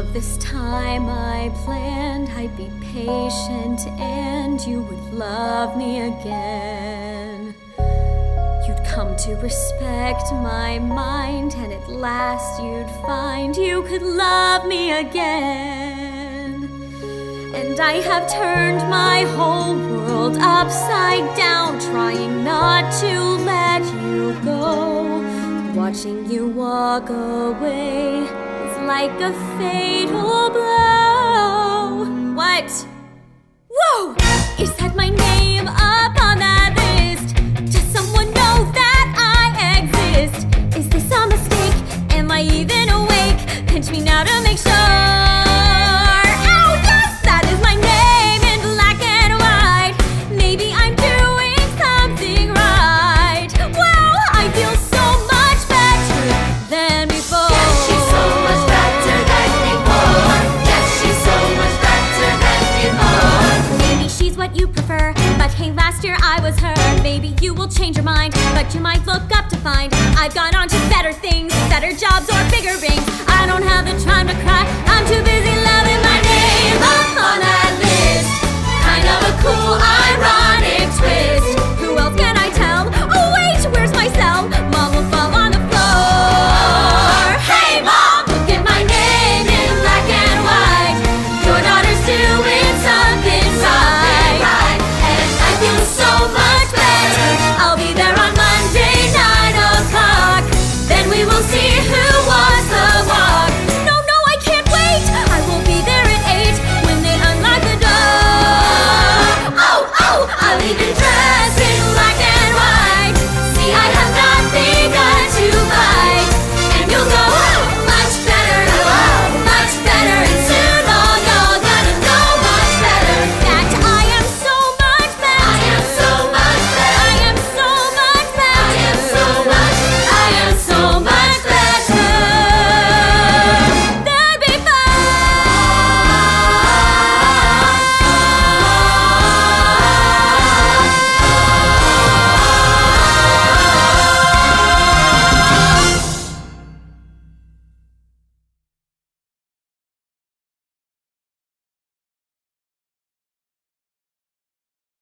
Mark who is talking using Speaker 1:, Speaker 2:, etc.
Speaker 1: of this time I planned I'd be patient and you would love me again. You'd come to respect my mind, and at last you'd find you could love me again. And I have turned my whole world upside down, trying not to let you go. Watching you walk away is like a fatal blow. What? Whoa! Is that my name up on that list? Does someone know that I exist? Is this a mistake? Am I even awake? Pinch me now to make sure. Oh yes, that is my name in black and white. Maybe I'm doing something right. Wow, I feel so much better than before.
Speaker 2: Yes, she's so much better than before. Yes, she's so much better than before.
Speaker 1: Maybe she's what you prefer, but hey, last year I was her. Maybe you will change your mind, but you might look up to find I've gone on to better things, better jobs or bigger rings. I don't have the time to cry, I'm too busy